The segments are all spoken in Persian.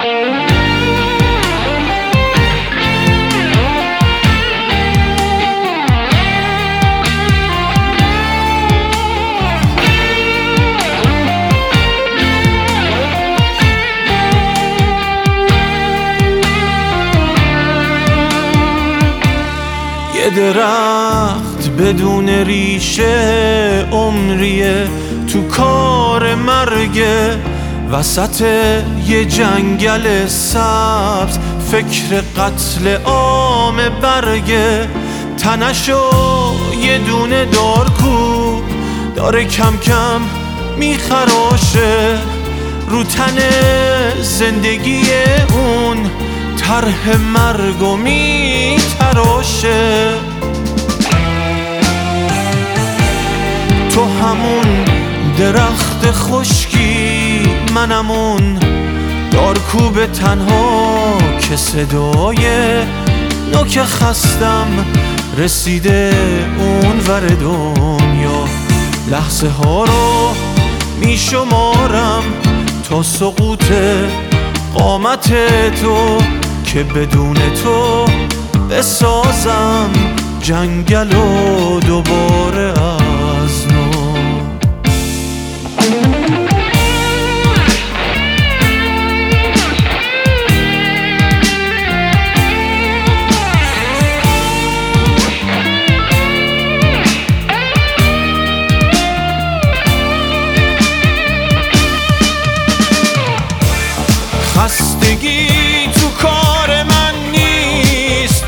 یه درخت بدون ریشه عمریه تو کار مرگه، وسط یه جنگل سبز فکر قتل عام برگه. تنشو یه دونه دارکوب داره کم کم میخراشه، رو تن زندگی اون طرح مرگو میتراشه. تو همون درخت خشکی، منم اون دارکوب تنها که صدای نوک خستم رسیده اون ور دنیا. لحظه ها رو میشمارم تا سقوط قامت تو، که بدون تو بسازم جنگل و دوباره از نو. خستگی تو کار من نیست،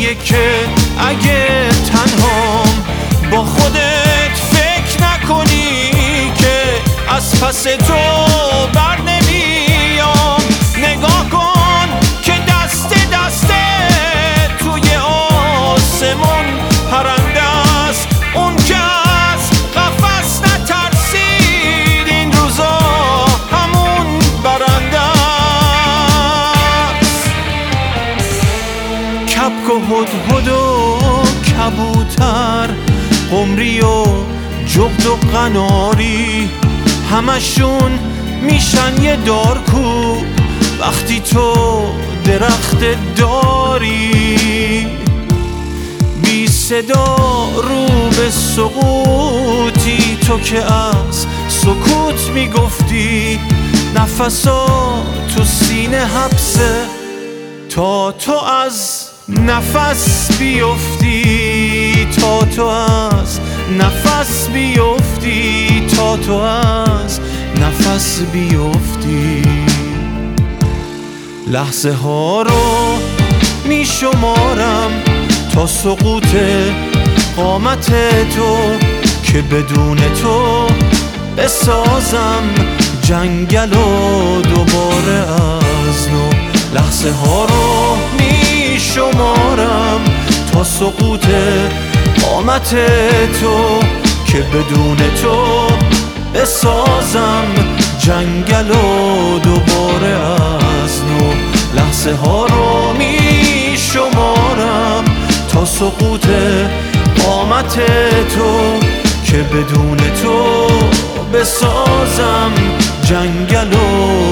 اگه تنهام با خودت فکر نکنی که از پس تو بر نمیام. نگاه کن که دست توی آسمون پرنده است، اون که از قفس نترسید این روزا همون برنده است. کبک و هدهد و کبوتر، قمری و جغد و قناری، همشون میشن یه دارکوب وقتی تو درخت داری. بی صدا رو به سقوطی، تو که از سکوت میگفتی نفسا تو سینه حبسه تا تو از نفس بیفتی، تا تو از نفس بیفتی، تا تو از نفس بیفتی. لحظه ها رو میشمارم تا سقوط قامت تو، که بدون تو بسازم جنگل و دوباره از نو. لحظه ها رو میشمارم تا سقوط قامت تو، که بدون تو بسازم جنگل و دوباره از نو. لحظه ها رو میشمارم تا سقوط قامت تو، که بدون تو بسازم جنگل و